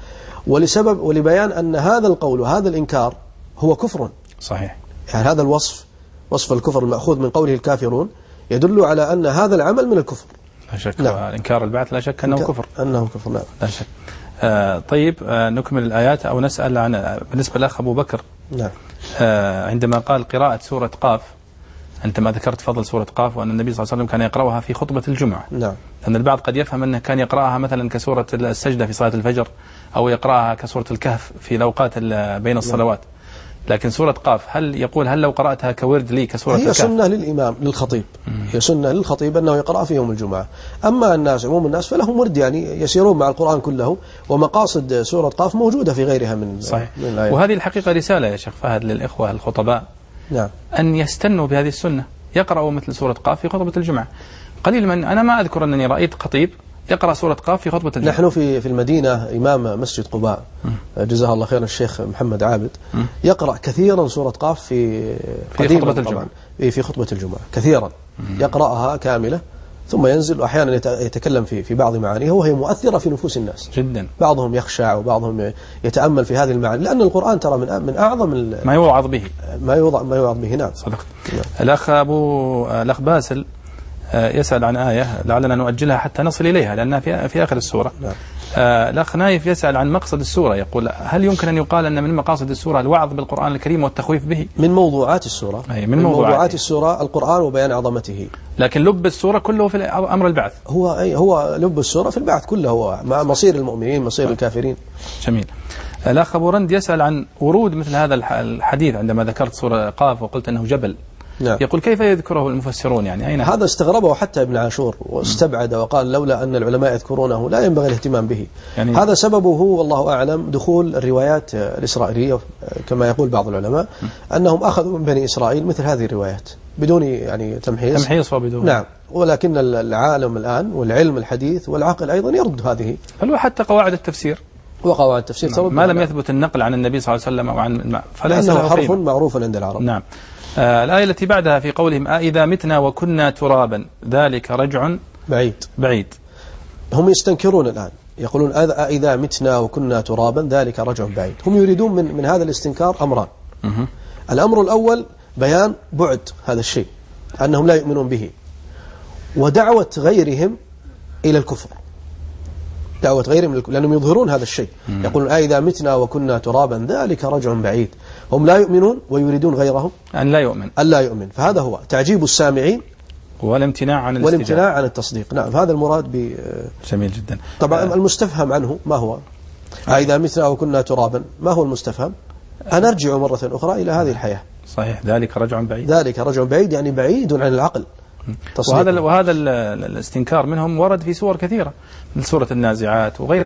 ولبيان أن هذا القول وهذا الإنكار هو كفر. صحيح. يعني هذا وصف الكفر المأخوذ من قوله الكافرون يدل على أن هذا العمل من الكفر. لا شك. نعم. إنكار البعث لا شك أنه كفر. أنه كفر، نعم. لا شك. طيب، نكمل الآيات أو نسأل عن بالنسبة لأخ أبو بكر. نعم. عندما قال قراءة سورة قاف، أنت ما ذكرت فضل سورة قاف وأن النبي صلى الله عليه وسلم كان يقرأها في خطبة الجمعة. نعم. لأن البعض قد يفهم أنه كان يقرأها مثلا كسورة السجدة في صلاة الفجر، أو يقرأها كسورة الكهف في الأوقات بين الصلوات. لكن سورة قاف هل لو قرأتها كورد لي كسورة الكهف؟ هي سنة للإمام للخطيب. هي سنة للخطيب أنه يقرأ في يوم الجمعة. أما الناس عموم الناس فلهم ورد، يعني يسيرون مع القرآن كله، ومقاصد سورة قاف موجودة في غيرها من صحيح. من الآيات. وهذه الحقيقة رسالة يا شيخ فهد للإخوة الخطباء. نعم. أن يستنوا بهذه السنة، يقرأوا مثل سورة قاف في خطبة الجمعة. قليل من أنا ما أذكر أنني رأيت خطيب يقرأ سورة قاف في خطبة الجمعة. نحن في المدينة إمام مسجد قباء جزاه الله خيرا الشيخ محمد عابد يقرأ كثيرا سورة قاف في خطبة الجمعة. في خطبة الجمعة كثيرا يقرأها كاملة، ثم ينزل وأحيانا يتكلم في بعض معانيها وهي مؤثرة في نفوس الناس جدا. بعضهم يخشع وبعضهم يتأمل في هذه المعاني، لأن القرآن ترى من أعظم ما يوعظ به. ما يوعظ به. نعم. صدقت. الأخ باسل يسأل عن آية لعلنا نؤجلها حتى نصل إليها لأنها في آخر السورة. نعم. الأخ نايف يسأل عن مقصد السورة، يقول هل يمكن أن يقال أن من مقاصد السورة الوعظ بالقرآن الكريم والتخويف به؟ من موضوعات السورة. من موضوعات السورة القرآن وبيان عظمته. لكن لب السورة كله في أمر البعث. هو لب السورة في البعث كله، هو مصير المؤمنين مصير الكافرين. جميل. الأخ أبو رند يسأل عن ورود مثل هذا الحديث عندما ذكرت سورة قاف وقلت أنه جبل. نعم. يقول كيف يذكره المفسرون؟ يعني أين هذا استغربه حتى ابن عاشور واستبعد وقال لولا أن العلماء يذكرونه لا ينبغي الاهتمام به. يعني هذا سببه والله أعلم دخول الروايات الإسرائيلية كما يقول بعض العلماء أنهم أخذوا من بني إسرائيل مثل هذه الروايات بدون يعني تمحيص وبدون. نعم. ولكن العالم الآن والعلم الحديث والعقل أيضا يرد هذه. بل وحتى قواعد التفسير وقواعد التفسير نعم. ما لم يثبت النقل عن النبي صلى الله عليه وسلم أو عن فلأنه حرف معروف عند العرب. نعم. الآية التي بعدها في قولهم أإذا متنا وكنا ترابا ذلك رجع بعيد. هم يستنكرون الآن يقولون أإذا متنا وكنا ترابا ذلك رجع بعيد. هم يريدون من هذا الاستنكار أمران. الأمر الأول بيان بعد هذا الشيء أنهم لا يؤمنون به، ودعوة غيرهم إلى الكفر، دعوة غيرهم لأنهم يظهرون هذا الشيء. يقولون أإذا متنا وكنا ترابا ذلك رجع بعيد. هم لا يؤمنون ويريدون غيرهم أن لا يؤمن. فهذا هو تعجيب السامعين والامتناع عن التصديق. نعم. هذا المراد جميل جدا. طبعا المستفهم عنه ما هو؟ أإذا متنا وكنا ترابا ما هو المستفهم؟ أنرجع مرة أخرى إلى هذه الحياة. صحيح. ذلك رجع بعيد يعني بعيد عن العقل. وهذا الاستنكار منهم ورد في سور كثيرة من سورة النازعات وغيرها.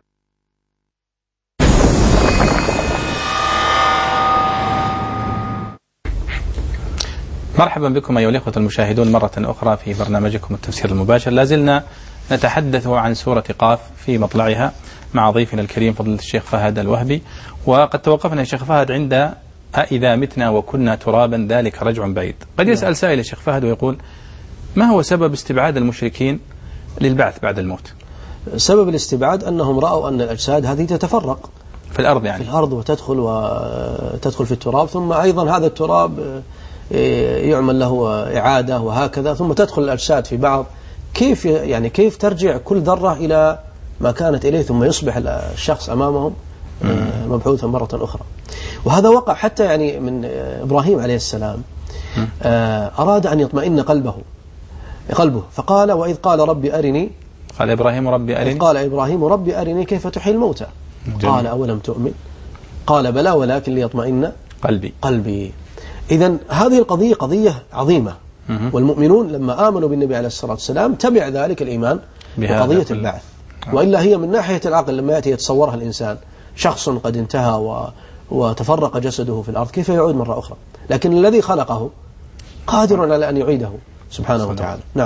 مرحبا بكم أيها الأخوة المشاهدون مرة أخرى في برنامجكم التفسير المباشر. لازلنا نتحدث عن سورة قاف في مطلعها مع ضيفنا الكريم فضيلة الشيخ فهد الوهبي، وقد توقفنا يا شيخ فهد عند أإذا متنا وكنا ترابا ذلك رجع بعيد. قد يسأل سائل الشيخ فهد ويقول ما هو سبب استبعاد المشركين للبعث بعد الموت؟ سبب الاستبعاد أنهم رأوا أن الأجساد هذه تتفرق في الأرض، يعني في الأرض وتدخل في التراب، ثم أيضا هذا التراب يعمل له إعادة وهكذا، ثم تدخل الأجساد في بعض. كيف ترجع كل ذرة إلى ما كانت إليه ثم يصبح الشخص أمامهم مبعوثا مرة أخرى. وهذا وقع حتى يعني من إبراهيم عليه السلام. أراد أن يطمئن قلبه فقال وإذ قال ربي أرني قال إبراهيم ربي أرني كيف تحيي الموتى قال أولم تؤمن قال بلى ولكن ليطمئن قلبي. إذن هذه القضية قضية عظيمة، والمؤمنون لما آمنوا بالنبي عليه الصلاة والسلام تبع ذلك الإيمان بقضية البعث. وإلا هي من ناحية العقل لما يأتي يتصورها الإنسان شخص قد انتهى وتفرق جسده في الأرض كيف يعود مرة أخرى؟ لكن الذي خلقه قادر على أن يعيده سبحانه وتعالى. نعم.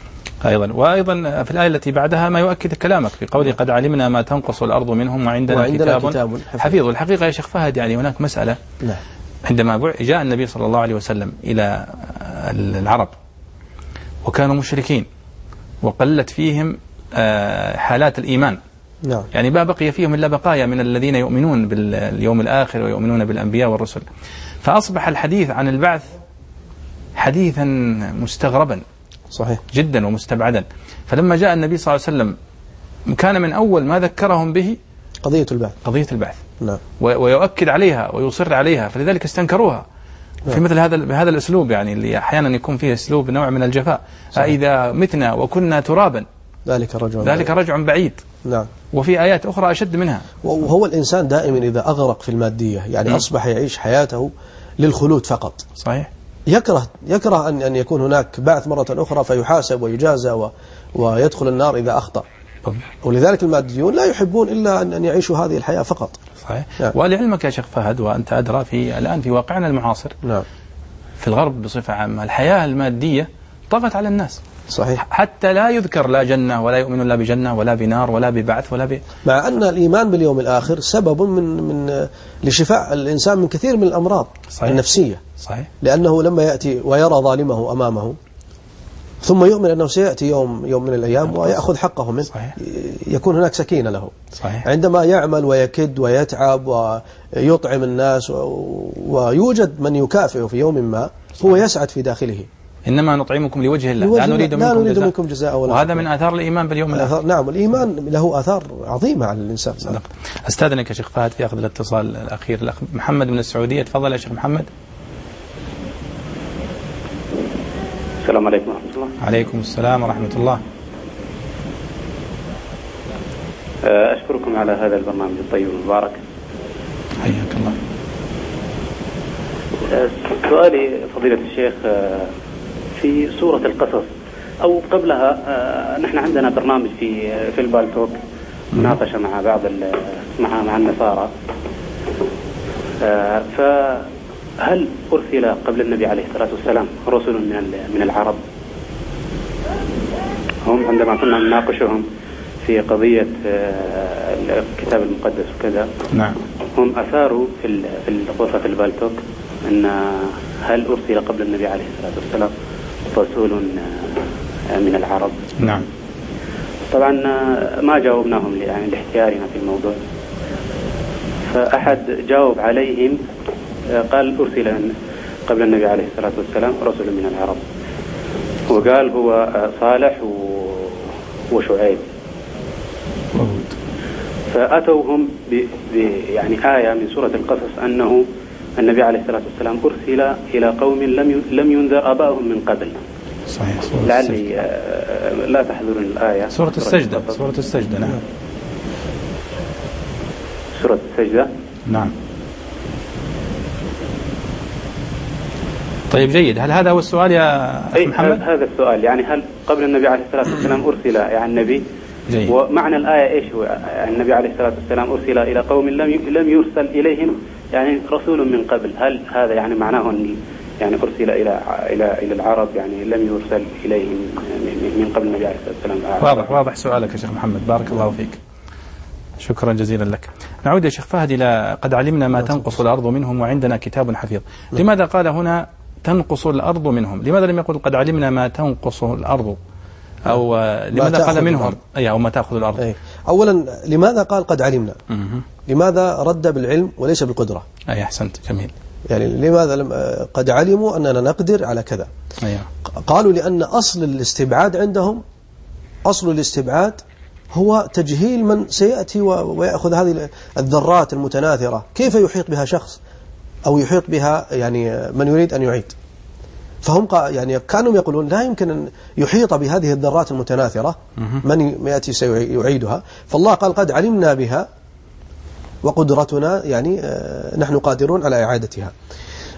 وأيضا في الآية التي بعدها ما يؤكد كلامك في قوله قد علمنا ما تنقص الأرض منهم وعندنا كتاب حفيظ. والحقيقة يا شيخ فهد يعني هناك مسألة. نعم. عندما جاء النبي صلى الله عليه وسلم إلى العرب وكانوا مشركين وقلت فيهم حالات الإيمان. نعم. يعني ما بقي فيهم إلا بقايا من الذين يؤمنون باليوم الآخر ويؤمنون بالأنبياء والرسل، فأصبح الحديث عن البعث حديثا مستغربا صحيح جدا ومستبعدا. فلما جاء النبي صلى الله عليه وسلم كان من أول ما ذكرهم به قضية البعث. نعم. ويؤكد عليها ويصر عليها، فلذلك استنكروها. نعم. في مثل بهذا الأسلوب يعني اللي أحيانا يكون فيه أسلوب نوع من الجفاء. أإذا متنا وكنا ترابا ذلك رجع بعيد. نعم. وفي آيات أخرى أشد منها. وهو الإنسان دائما إذا أغرق في المادية يعني أصبح يعيش حياته للخلود فقط. صحيح. يكره أن يكون هناك بعث مرة أخرى فيحاسب ويجازى ويدخل النار إذا أخطأ. ولذلك الماديون لا يحبون إلا أن يعيشوا هذه الحياة فقط. صحيح. نعم. ولعلمك يا شيخ فهد وأنت أدرى الآن في واقعنا المعاصر. نعم. في الغرب بصفة عامة الحياة المادية طغت على الناس. صحيح. حتى لا يذكر لا جنة ولا يؤمن لا بجنة ولا بنار ولا ببعث مع أن الإيمان باليوم الآخر سبب من لشفاء الإنسان من كثير من الأمراض. صحيح. النفسية. صحيح. لأنه لما يأتي ويرى ظالمه أمامه ثم يؤمن أنه سيأتي يوم من الأيام ويأخذ حقه منه. صحيح. يكون هناك سكينة له. صحيح. عندما يعمل ويكد ويتعب ويطعم الناس ويوجد من يكافئه في يوم ما هو يسعد في داخله. إنما نطعمكم لوجه الله لا نريد منكم جزاء وهذا من آثار الإيمان باليوم الآخر. نعم. الإيمان له آثار عظيمة على الإنسان. صدق. أستاذنك يا شيخ فهد في أخذ الاتصال الأخير الأخ محمد من السعودية. تفضل يا شيخ محمد. السلام عليكم ورحمة الله. عليكم السلام ورحمة الله. أشكركم على هذا البرنامج الطيب المبارك. حياك الله. سؤالي فضيلة الشيخ في سورة القصص أو قبلها نحن عندنا برنامج في البالتوك مناقشة مع بعض مع النصارى، فهل أرسل قبل النبي عليه الصلاة والسلام رسل من العرب؟ هم عندما كنا نناقشهم في قضية الكتاب المقدس وكذا. نعم. هم أثاروا في غرفة البالتوك أن هل أرسل قبل النبي عليه الصلاة والسلام رسول من العرب؟ نعم. طبعا ما جاوبناهم يعني لاحتيارنا في الموضوع، فأحد جاوب عليهم قال أرسل قبل النبي عليه الصلاة والسلام رسل من العرب، وقال هو صالح وشعيب. فأتوا هم يعني آية من سورة القصص أنه النبي عليه الصلاة والسلام أرسل إلى قوم لم ينذر آباؤهم من قبل. صحيح. لعلي لا تحضرون الآية. سورة السجدة. نعم. سورة السجدة. نعم. طيب جيد. هل هذا هو السؤال يا محمد؟ هذا السؤال يعني هل قبل النبي عليه الصلاة والسلام أرسل يعني النبي؟ جيد. ومعنى الآية إيش هو؟ النبي عليه الصلاة والسلام أرسل إلى قوم لم يرسل إليهم يعني رسول من قبل، هل هذا يعني معناه أن يعني أرسل إلى العرب يعني لم يرسل إليهم من قبل النبي عليه الصلاة والسلام؟ واضح سؤالك يا شيخ محمد، بارك الله فيك، شكرا جزيلا لك. نعود يا شيخ فهد إلى قد علمنا ما تنقص الأرض منهم وعندنا كتاب حفيظ. لماذا قال هنا تنقص الأرض منهم؟ لماذا لم يقل قد علمنا ما تنقص الأرض؟ أو لماذا قال منهم أو ما تأخذ الأرض؟ أولا لماذا قال قد علمنا؟ لماذا رد بالعلم وليس بالقدرة؟ أحسنت، جميل. يعني لماذا قد علموا أننا نقدر على كذا؟ قالوا لأن أصل الاستبعاد عندهم، أصل الاستبعاد هو تجهيل من سيأتي ويأخذ هذه الذرات المتناثرة، كيف يحيط بها شخص أو يحيط بها يعني من يريد أن يعيد. فهم يعني كانوا يقولون لا يمكن أن يحيط بهذه الذرات المتناثرة من يأتي سيعيدها، فالله قال قد علمنا بها وقدرتنا يعني نحن قادرون على إعادتها.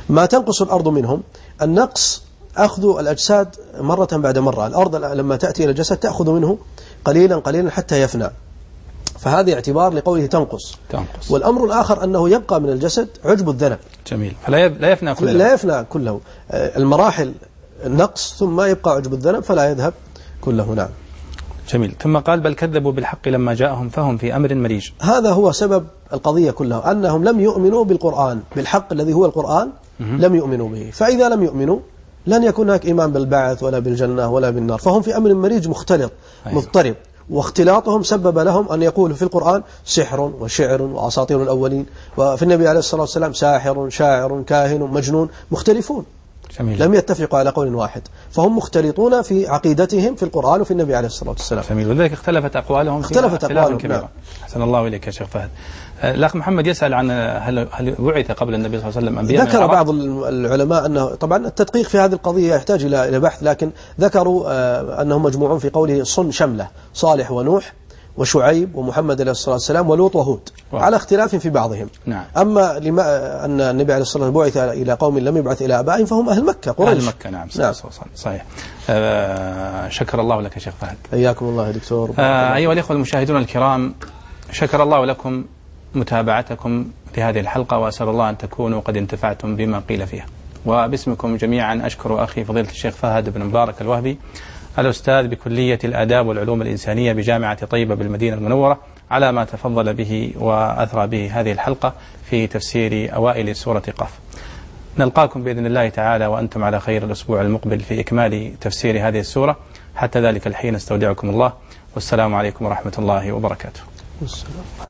ما تنقص الأرض منهم. النقص أخذ الأجساد مرة بعد مرة، الأرض لما تأتي إلى الجسد تأخذ منه قليلا قليلا حتى يفنى، فهذا اعتبار لقوله تنقص. والأمر الآخر أنه يبقى من الجسد عجب الذنب. جميل. فلا يفنى كله. لا يفنى كله، المراحل النقص ثم يبقى عجب الذنب فلا يذهب كله. نعم. جميل. ثم قال بل كذبوا بالحق لما جاءهم فهم في أمر مريج. هذا هو سبب القضية كلها، أنهم لم يؤمنوا بالقرآن، بالحق الذي هو القرآن لم يؤمنوا به. فإذا لم يؤمنوا لن يكون هناك إيمان بالبعث ولا بالجنة ولا بالنار، فهم في أمر مريج مختلط مضطرب، واختلاطهم سبب لهم أن يقولوا في القرآن سحر وشعر وأساطير الأولين، وفي النبي عليه الصلاة والسلام ساحر شاعر كاهن مجنون، مختلفون. جميل. لم يتفقوا على قول واحد، فهم مختلطون في عقيدتهم في القرآن وفي النبي عليه الصلاة والسلام. جميل. ولذلك اختلفت أقوالهم كبيرة. نعم. أحسن الله إليك يا شيخ فهد. الأخ محمد يسأل عن هل بعث قبل النبي صلى الله عليه وسلم أنبياء؟ ذكر بعض العلماء أنه طبعا التدقيق في هذه القضية يحتاج إلى بحث، لكن ذكروا أنهم مجموعون في قوله صن شملة، صالح ونوح وشعيب ومحمد عليه الصلاة والسلام ولوط وهود، على اختلاف في بعضهم. نعم. أما لما أن النبي عليه الصلاة والسلام بعث إلى قوم لم يبعث إلى آبائهم فهم أهل مكة قريش. أهل مكة. نعم. صحيح. شكر الله لك يا شيخ فهد. حياكم الله يا دكتور. أيها الإخوة المشاهدون الكرام، شكر الله لكم متابعتكم لهذه الحلقة، وأسأل الله أن تكونوا قد انتفعتم بما قيل فيها. وباسمكم جميعا أشكر أخي فضيلة الشيخ فهد بن مبارك الوهبي، الأستاذ بكلية الآداب والعلوم الإنسانية بجامعة طيبة بالمدينة المنورة، على ما تفضل به وأثرى به هذه الحلقة في تفسير أوائل سورة قاف. نلقاكم بإذن الله تعالى وأنتم على خير الأسبوع المقبل في إكمال تفسير هذه السورة. حتى ذلك الحين استودعكم الله، والسلام عليكم ورحمة الله وبركاته.